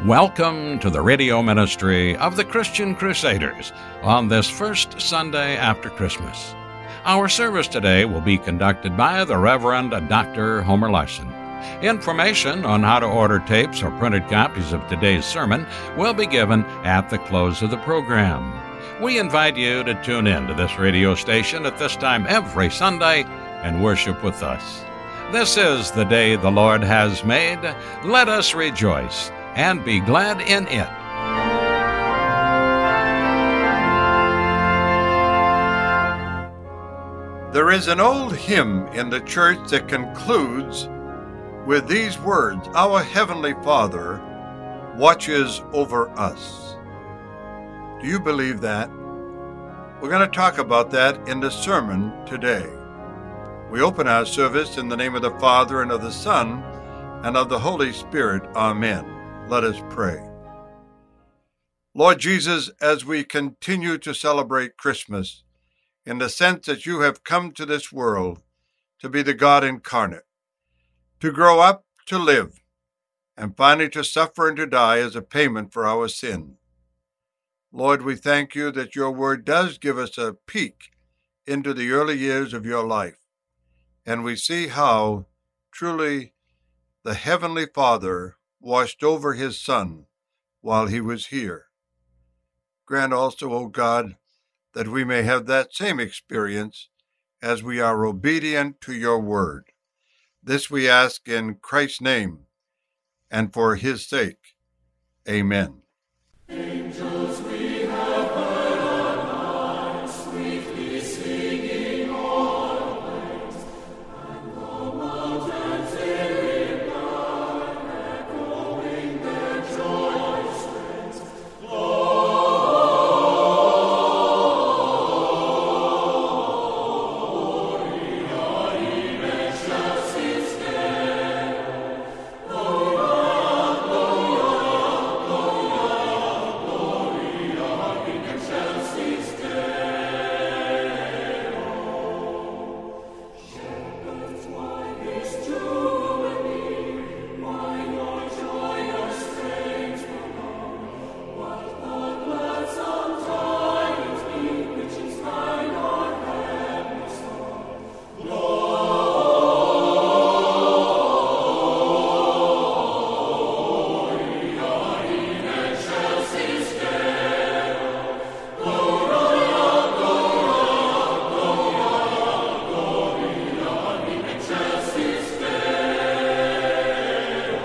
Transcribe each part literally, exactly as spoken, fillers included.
Welcome to the radio ministry of the Christian Crusaders on this first Sunday after Christmas. Our service today will be conducted by the Reverend Doctor Homer Larson. Information on how to order tapes or printed copies of today's sermon will be given at the close of the program. We invite you to tune in to this radio station at this time every Sunday and worship with us. This is the day the Lord has made. Let us rejoice and be glad in it. There is an old hymn in the church that concludes with these words, "Our Heavenly Father watches over us." Do you believe that? We're going to talk about that in the sermon today. We open our service in the name of the Father, and of the Son, and of the Holy Spirit. Amen. Let us pray. Lord Jesus, as we continue to celebrate Christmas, in the sense that you have come to this world to be the God incarnate, to grow up, to live, and finally to suffer and to die as a payment for our sin. Lord, we thank you that your word does give us a peek into the early years of your life, and we see how truly the Heavenly Father watched over his Son while he was here. Grant also, O God, that we may have that same experience as we are obedient to your word. This we ask in Christ's name and for his sake. Amen. Angels we have heard on high, sweetly singing all praise, and the mountains they reply, echoing their joyous strains. Gloria in excelsis Deo, Gloria, Gloria, Gloria in excelsis Deo. Shepherds, why this jubilee? Why your joyous strains prolong? What the gladsome tidings be, which inspire our heavenly song? Gloria in excelsis Deo, Gloria, Gloria, Gloria in excelsis Deo.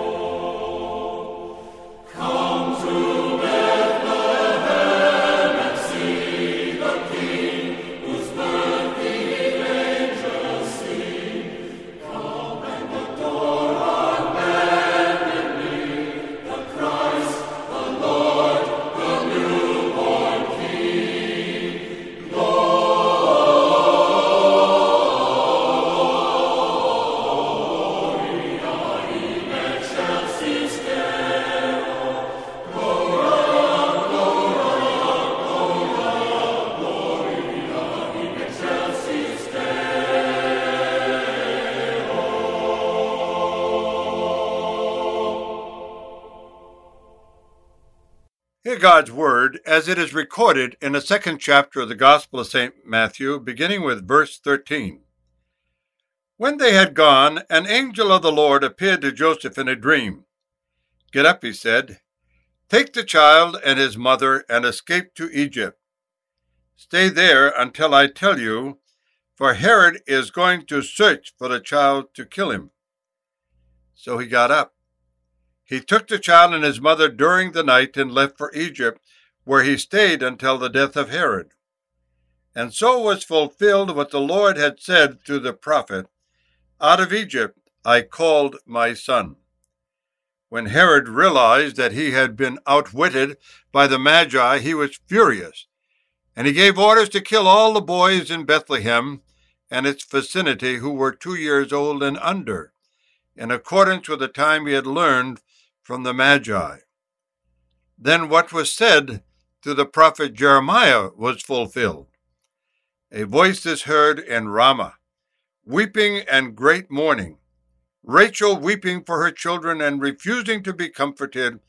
Come to Bethlehem and see the King, whose birth the angels sing. Come and adore unbendingly the Christ, the Lord, the newborn King. Gloria in excelsis Deo, Gloria, Gloria, Gloria in excelsis Hear God's word as it is recorded in the second chapter of the Gospel of Saint Matthew, beginning with verse thirteen. When they had gone, an angel of the Lord appeared to Joseph in a dream. "Get up," he said, "take the child and his mother and escape to Egypt. Stay there until I tell you, for Herod is going to search for the child to kill him." So he got up. He took the child and his mother during the night and left for Egypt, where he stayed until the death of Herod. And so was fulfilled what the Lord had said through the prophet, "Out of Egypt I called my son." When Herod realized that he had been outwitted by the Magi, he was furious, and he gave orders to kill all the boys in Bethlehem and its vicinity who were two years old and under, in accordance with the time he had learned from the Magi. Then what was said through the prophet Jeremiah was fulfilled. A voice is heard in Ramah, weeping and great mourning, Rachel weeping for her children and refusing to be comforted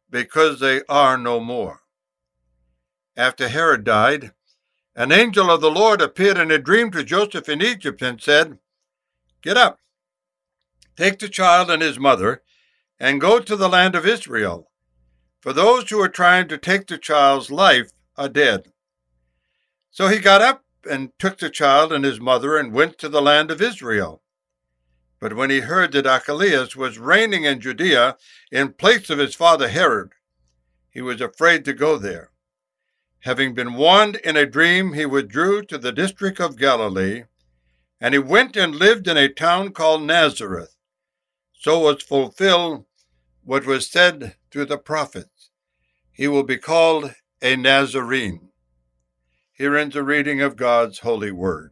because they are no more. After Herod died, an angel of the Lord appeared in a dream to Joseph in Egypt and said, "Get up, take the child and his mother, and go to the land of Israel, for those who are trying to take the child's life are dead." So he got up and took the child and his mother and went to the land of Israel. But when he heard that Archelaus was reigning in Judea in place of his father Herod, he was afraid to go there. Having been warned in a dream, he withdrew to the district of Galilee, and he went and lived in a town called Nazareth. So was fulfilled what was said through the prophets: "He will be called a Nazarene." Here ends the reading of God's holy word.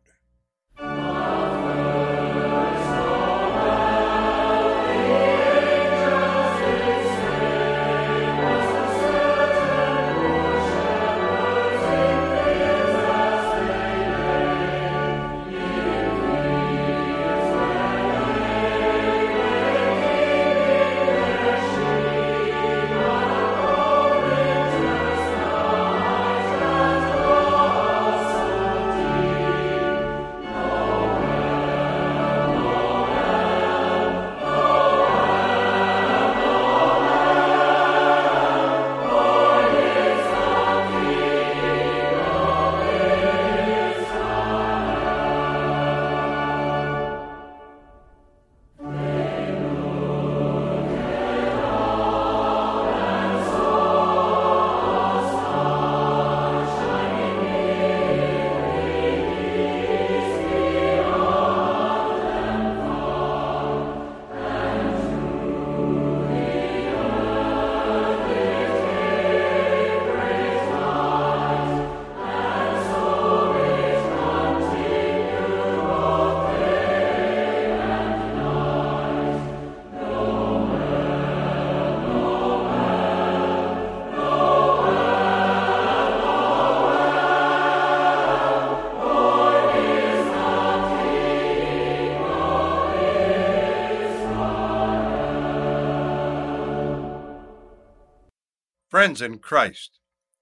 Friends in Christ,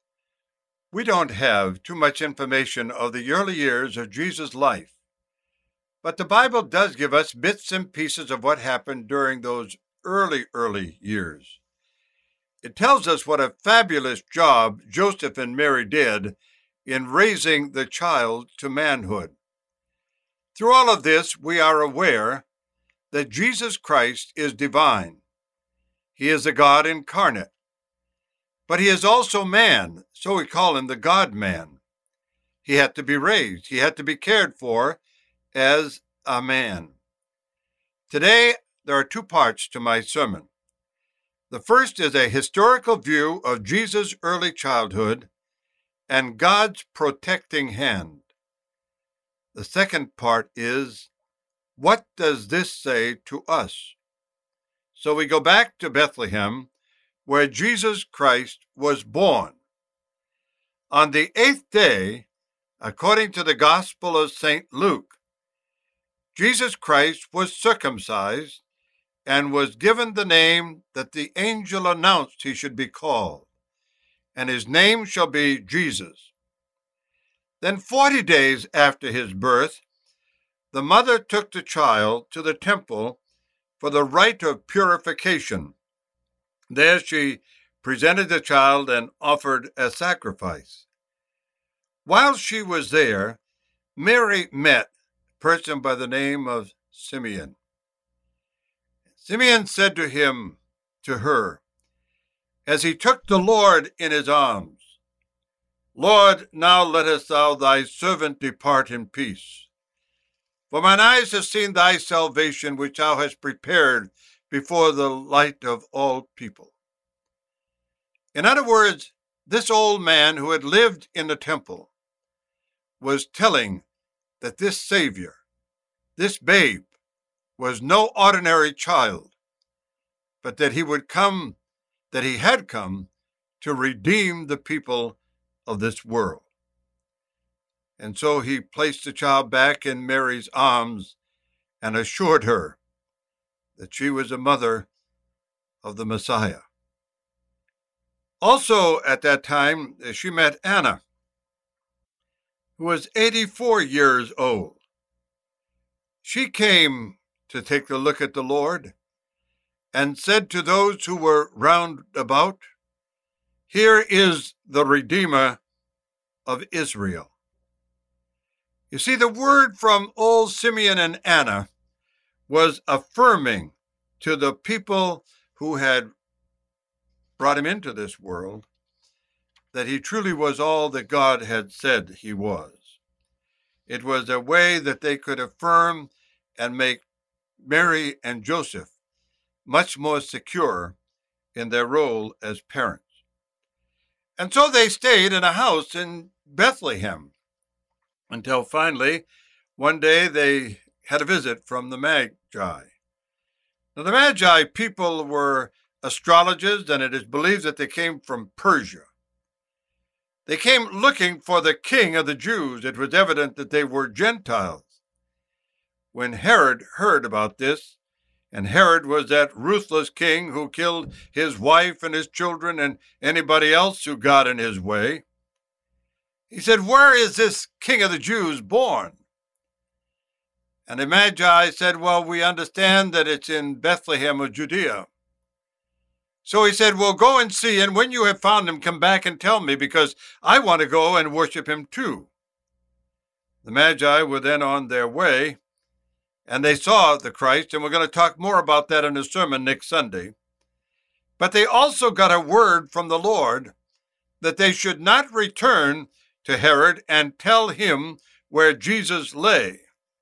we don't have too much information of the early years of Jesus' life, but the Bible does give us bits and pieces of what happened during those early, early years. It tells us what a fabulous job Joseph and Mary did in raising the child to manhood. Through all of this, we are aware that Jesus Christ is divine. He is a God incarnate. But he is also man, so we call him the God-man. He had to be raised. He had to be cared for as a man. Today, there are two parts to my sermon. The first is a historical view of Jesus' early childhood and God's protecting hand. The second part is, what does this say to us? So we go back to Bethlehem, where Jesus Christ was born. On the eighth day, according to the Gospel of Saint Luke, Jesus Christ was circumcised and was given the name that the angel announced he should be called, and his name shall be Jesus. Then forty days after his birth, the mother took the child to the temple for the rite of purification. There she presented the child and offered a sacrifice. While she was there, Mary met a person by the name of Simeon. Simeon said to him, to her, as he took the Lord in his arms, "Lord, now lettest thou thy servant depart in peace. For mine eyes have seen thy salvation, which thou hast prepared before the light of all people." In other words, this old man who had lived in the temple was telling that this Savior, this babe, was no ordinary child, but that he would come, that he had come to redeem the people of this world. And so he placed the child back in Mary's arms and assured her that she was a mother of the Messiah. Also at that time, she met Anna, who was eighty-four years old. She came to take a look at the Lord and said to those who were round about, "Here is the Redeemer of Israel." You see, the word from old Simeon and Anna was affirming to the people who had brought him into this world that he truly was all that God had said he was. It was a way that they could affirm and make Mary and Joseph much more secure in their role as parents. And so they stayed in a house in Bethlehem until finally one day they had a visit from the Magi. Now, the Magi people were astrologers, and it is believed that they came from Persia. They came looking for the king of the Jews. It was evident that they were Gentiles. When Herod heard about this, and Herod was that ruthless king who killed his wife and his children and anybody else who got in his way, he said, "Where is this king of the Jews born?" And the Magi said, "Well, we understand that it's in Bethlehem of Judea." So he said, "Well, go and see, and when you have found him, come back and tell me, because I want to go and worship him too." The Magi were then on their way, and they saw the Christ, and we're going to talk more about that in a sermon next Sunday. But they also got a word from the Lord that they should not return to Herod and tell him where Jesus lay.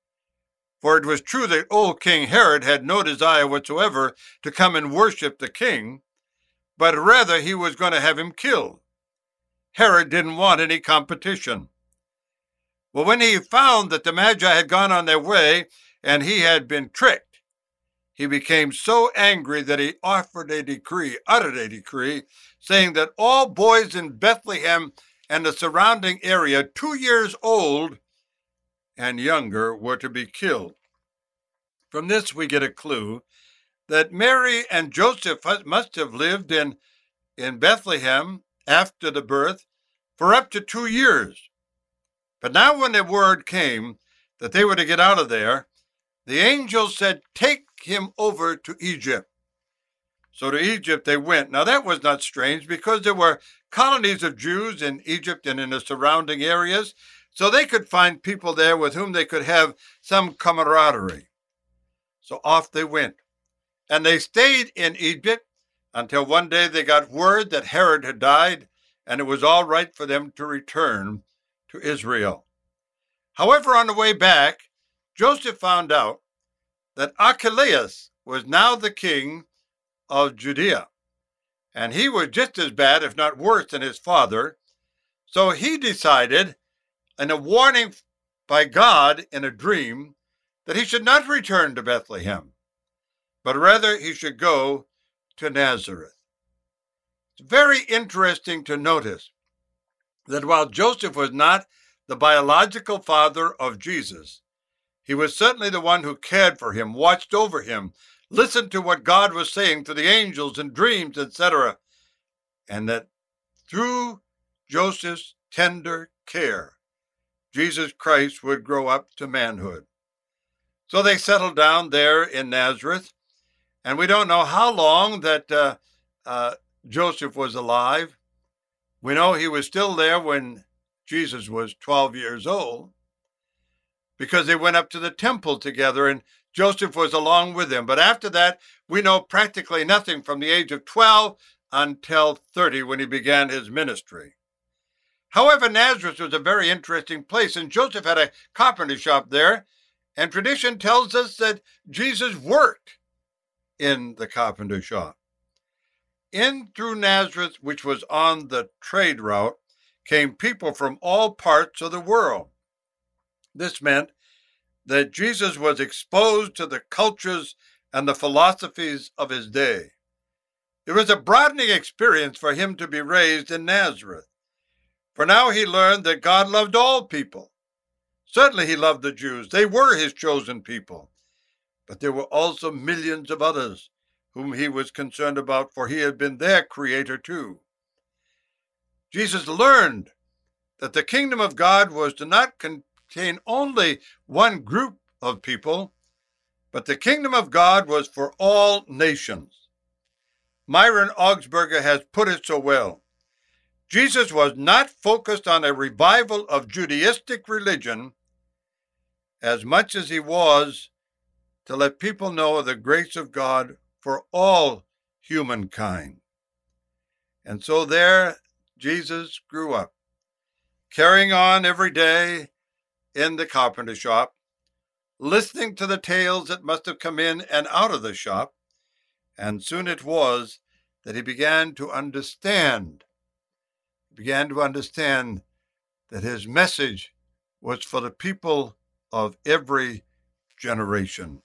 For it was true that old King Herod had no desire whatsoever to come and worship the king, but rather he was going to have him killed. Herod didn't want any competition. Well, when he found that the Magi had gone on their way and he had been tricked, he became so angry that he offered a decree, uttered a decree, saying that all boys in Bethlehem and the surrounding area, two years old and younger, were to be killed. From this we get a clue that Mary and Joseph must have lived in, in Bethlehem after the birth for up to two years. But now when the word came that they were to get out of there, the angel said, "Take him over to Egypt." So to Egypt they went. Now that was not strange, because there were colonies of Jews in Egypt and in the surrounding areas, so they could find people there with whom they could have some camaraderie. So off they went. And they stayed in Egypt until one day they got word that Herod had died, and it was all right for them to return to Israel. However, on the way back, Joseph found out that Archelaus was now the king of Judea, and he was just as bad, if not worse, than his father. So he decided, in a warning by God in a dream, that he should not return to Bethlehem, but rather he should go to Nazareth. It's very interesting to notice that while Joseph was not the biological father of Jesus, he was certainly the one who cared for him, watched over him, listened to what God was saying to the angels in dreams, et cetera, and that through Joseph's tender care, Jesus Christ would grow up to manhood. So they settled down there in Nazareth, and we don't know how long that uh, uh, Joseph was alive. We know he was still there when Jesus was twelve years old, because they went up to the temple together, and Joseph was along with them. But after that, we know practically nothing from the age of twelve until thirty, when he began his ministry. However, Nazareth was a very interesting place, and Joseph had a carpenter shop there, and tradition tells us that Jesus worked in the carpenter shop. In through Nazareth, which was on the trade route, came people from all parts of the world. This meant that Jesus was exposed to the cultures and the philosophies of his day. It was a broadening experience for him to be raised in Nazareth, for now he learned that God loved all people. Certainly he loved the Jews. They were his chosen people. But there were also millions of others whom he was concerned about, for he had been their creator too. Jesus learned that the kingdom of God was to not contain only one group of people, but the kingdom of God was for all nations. Myron Augsburger has put it so well. Jesus was not focused on a revival of Judaistic religion as much as he was to let people know the grace of God for all humankind. And so there Jesus grew up, carrying on every day in the carpenter shop, listening to the tales that must have come in and out of the shop, and soon it was that he began to understand, began to understand that his message was for the people of every generation.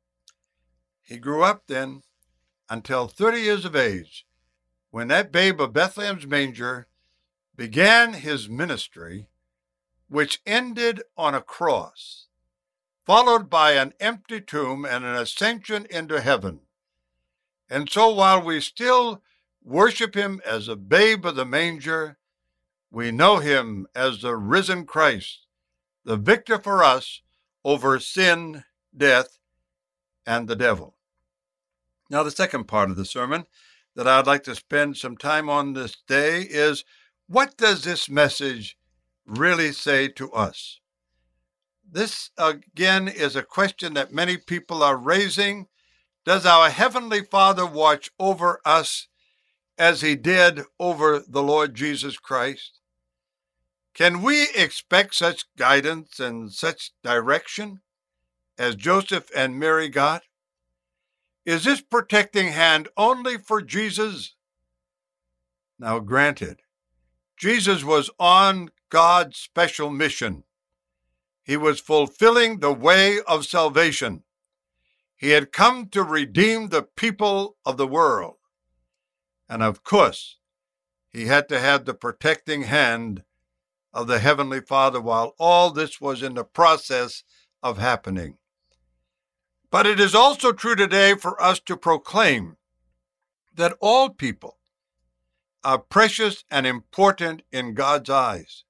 He grew up then until thirty years of age, when that babe of Bethlehem's manger began his ministry, which ended on a cross, followed by an empty tomb and an ascension into heaven. And so while we still worship him as a babe of the manger, we know him as the risen Christ, the victor for us over sin, death, and the devil. Now, the second part of the sermon that I'd like to spend some time on this day is, what does this message really say to us? This, again, is a question that many people are raising. Does our Heavenly Father watch over us as he did over the Lord Jesus Christ? Can we expect such guidance and such direction as Joseph and Mary got? Is this protecting hand only for Jesus? Now, granted, Jesus was on God's special mission. He was fulfilling the way of salvation. He had come to redeem the people of the world. And of course, he had to have the protecting hand of the Heavenly Father while all this was in the process of happening. But it is also true today for us to proclaim that all people are precious and important in God's eyes.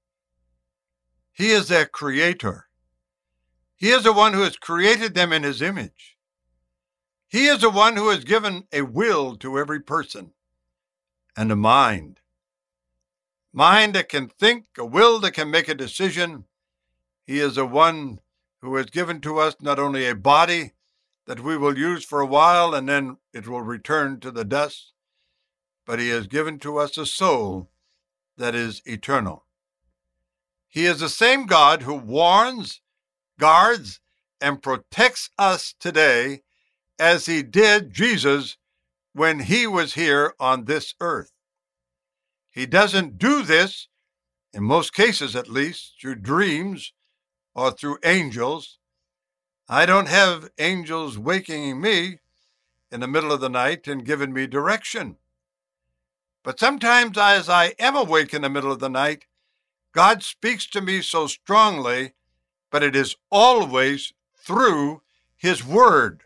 He is their creator. He is the one who has created them in his image. He is the one who has given a will to every person and a mind. Mind that can think, a will that can make a decision. He is the one who has given to us not only a body that we will use for a while and then it will return to the dust, but he has given to us a soul that is eternal. He is the same God who warns, guards, and protects us today as he did Jesus when he was here on this earth. He doesn't do this, in most cases at least, through dreams or through angels. I don't have angels waking me in the middle of the night and giving me direction. But sometimes as I am awake in the middle of the night, God speaks to me so strongly, but it is always through his word.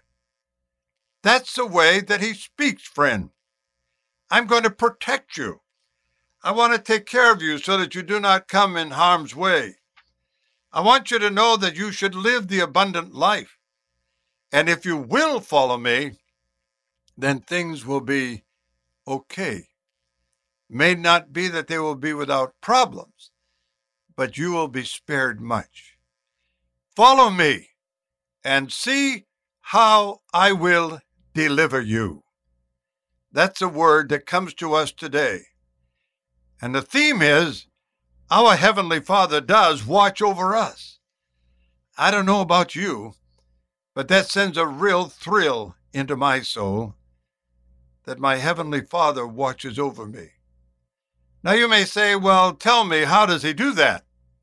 That's the way that he speaks, friend. I'm going to protect you. I want to take care of you so that you do not come in harm's way. I want you to know that you should live the abundant life. And if you will follow me, then things will be okay. May not be that they will be without problems, but you will be spared much. Follow me and see how I will deliver you. That's a word that comes to us today. And the theme is, our Heavenly Father does watch over us. I don't know about you, but that sends a real thrill into my soul that my Heavenly Father watches over me. Now you may say, well, tell me, how does he do that?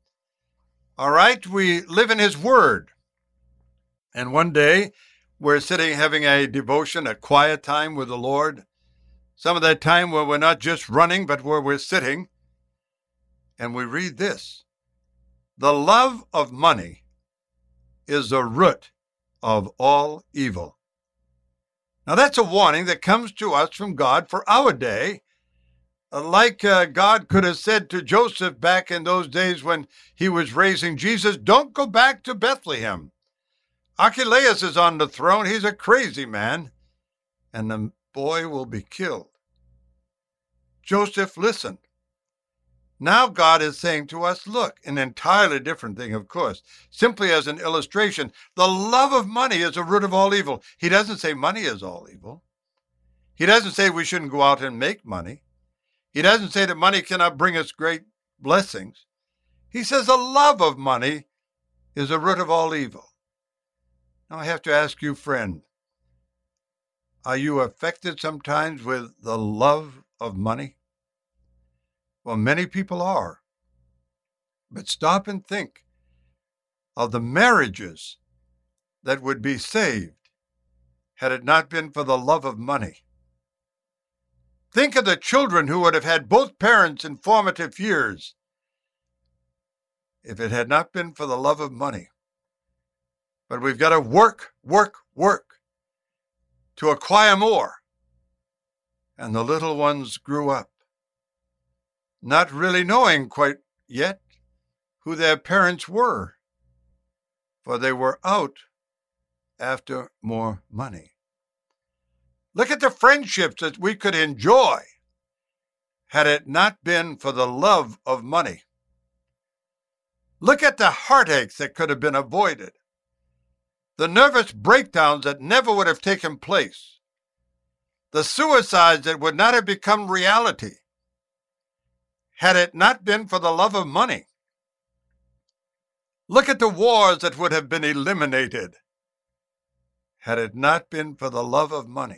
All right, we live in his word. And one day, we're sitting having a devotion, a quiet time with the Lord. Some of that time where we're not just running, but where we're sitting. And we read this: the love of money is the root of all evil. Now that's a warning that comes to us from God for our day, Like uh, God could have said to Joseph back in those days when he was raising Jesus, don't go back to Bethlehem. Archelaus is on the throne. He's a crazy man, and the boy will be killed. Joseph listened. Now God is saying to us, look, an entirely different thing, of course. Simply as an illustration, the love of money is the root of all evil. He doesn't say money is all evil. He doesn't say we shouldn't go out and make money. He doesn't say that money cannot bring us great blessings. He says the love of money is the root of all evil. Now I have to ask you, friend, are you affected sometimes with the love of money? Well, many people are. But stop and think of the marriages that would be saved had it not been for the love of money. Think of the children who would have had both parents in formative years if it had not been for the love of money. But we've got to work, work, work to acquire more. And the little ones grew up, not really knowing quite yet who their parents were, for they were out after more money. Look at the friendships that we could enjoy had it not been for the love of money. Look at the heartaches that could have been avoided, the nervous breakdowns that never would have taken place, the suicides that would not have become reality had it not been for the love of money. Look at the wars that would have been eliminated had it not been for the love of money.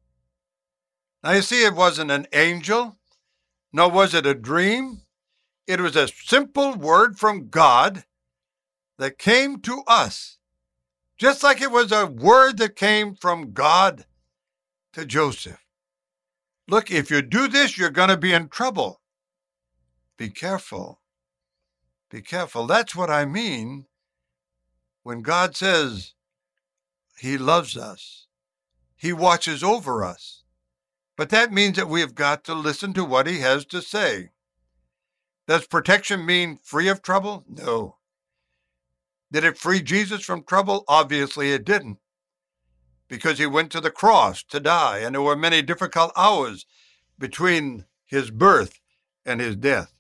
Now you see, it wasn't an angel, nor was it a dream. It was a simple word from God that came to us, just like it was a word that came from God to Joseph. Look, if you do this, you're going to be in trouble. Be careful. Be careful. That's what I mean when God says he loves us. He watches over us. But that means that we have got to listen to what he has to say. Does protection mean free of trouble? No. Did it free Jesus from trouble? Obviously it didn't, because he went to the cross to die, and there were many difficult hours between his birth and his death.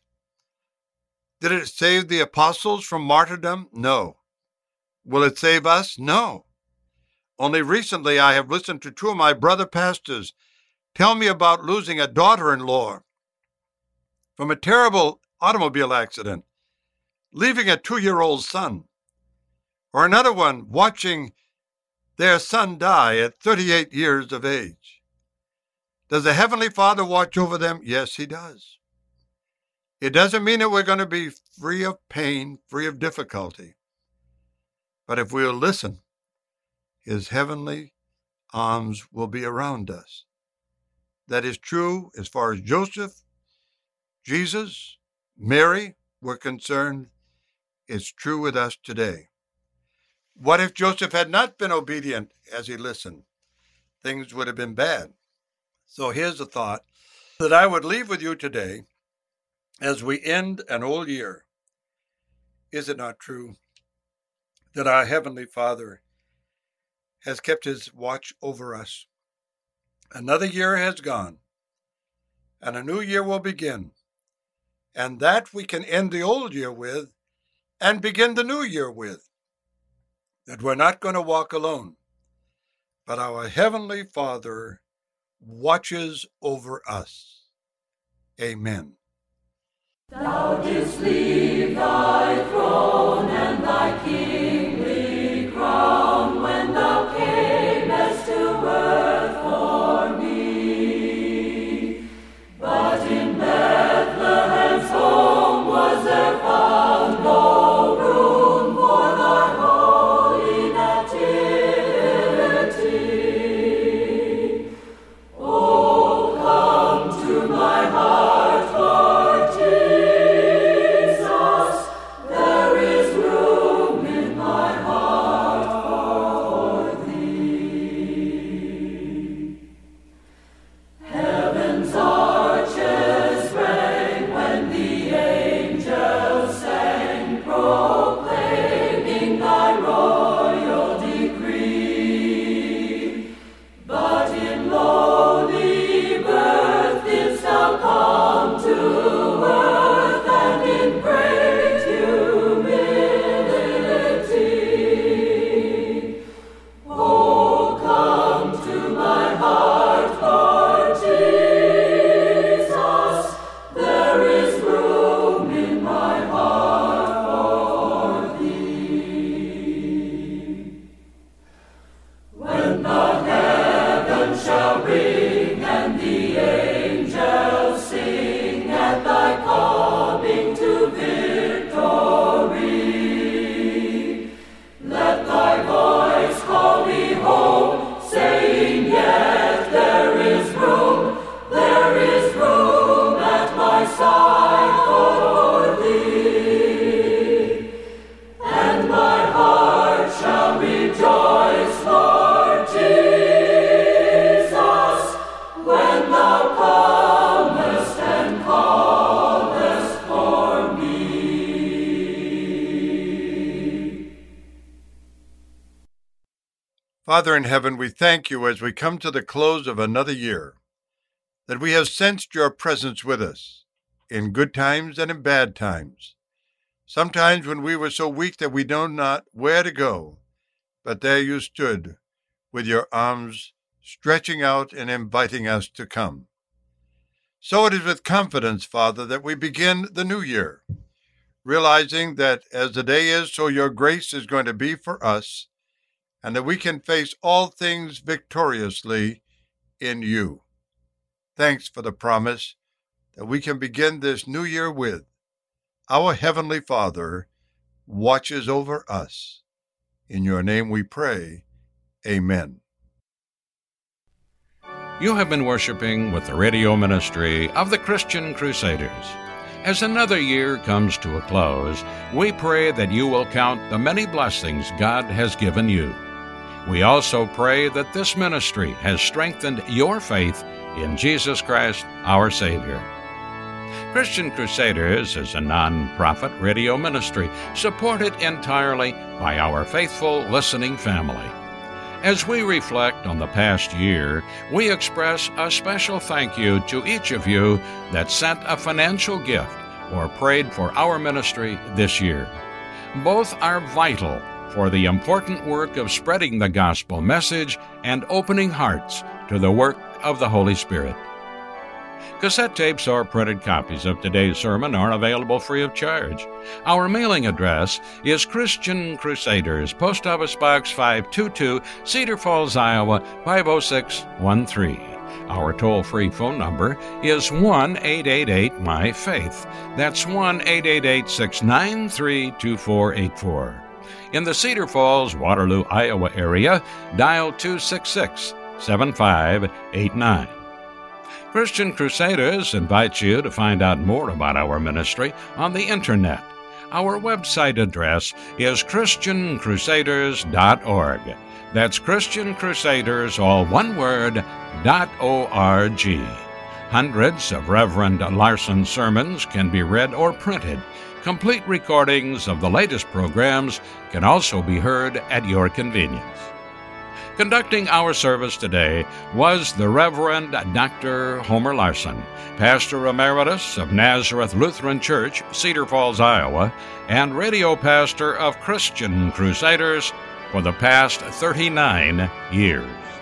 Did it save the apostles from martyrdom? No. Will it save us? No. Only recently I have listened to two of my brother pastors tell me about losing a daughter-in-law from a terrible automobile accident, leaving a two-year-old son, or another one watching their son die at thirty-eight years of age. Does the Heavenly Father watch over them? Yes, he does. It doesn't mean that we're going to be free of pain, free of difficulty. But if we'll listen, his heavenly arms will be around us. That is true as far as Joseph, Jesus, Mary were concerned. It's true with us today. What if Joseph had not been obedient as he listened? Things would have been bad. So here's a thought that I would leave with you today as we end an old year. Is it not true that our Heavenly Father has kept his watch over us? Another year has gone, and a new year will begin, and that we can end the old year with and begin the new year with. That we're not going to walk alone, but our Heavenly Father watches over us. Amen. Thou didst leave thy throne and thy kingly crown when thou camest to earth for me. But in Bethlehem's home was there found no room for thy holy nativity. Oh, come to my heart, Lord Jesus. Father in heaven, we thank you as we come to the close of another year, that we have sensed your presence with us, in good times and in bad times. Sometimes when we were so weak that we know not where to go, but there you stood, with your arms stretching out and inviting us to come. So it is with confidence, Father, that we begin the new year, realizing that as the day is, so your grace is going to be for us, and that we can face all things victoriously in you. Thanks for the promise that we can begin this new year with. Our Heavenly Father watches over us. In your name we pray. Amen. You have been worshiping with the radio ministry of the Christian Crusaders. As another year comes to a close, we pray that you will count the many blessings God has given you. We also pray that this ministry has strengthened your faith in Jesus Christ, our Savior. Christian Crusaders is a non-profit radio ministry supported entirely by our faithful listening family. As we reflect on the past year, we express a special thank you to each of you that sent a financial gift or prayed for our ministry this year. Both are vital for the important work of spreading the gospel message and opening hearts to the work of the Holy Spirit. Cassette tapes or printed copies of today's sermon are available free of charge. Our mailing address is Christian Crusaders, Post Office Box five two two, Cedar Falls, Iowa five oh six one three. Our toll-free phone number is one eight eight eight M Y FAITH. That's one eight eight eight, six nine three, two four eight four. In the Cedar Falls, Waterloo, Iowa area, dial two six six, seven five eight nine. Christian Crusaders invites you to find out more about our ministry on the Internet. Our website address is Christian Crusaders dot org. That's Christian Crusaders, all one word, dot O-R-G. Hundreds of Reverend Larson sermons can be read or printed. Complete recordings of the latest programs can also be heard at your convenience. Conducting our service today was the Reverend Doctor Homer Larson, Pastor Emeritus of Nazareth Lutheran Church, Cedar Falls, Iowa, and radio pastor of Christian Crusaders for the past thirty-nine years.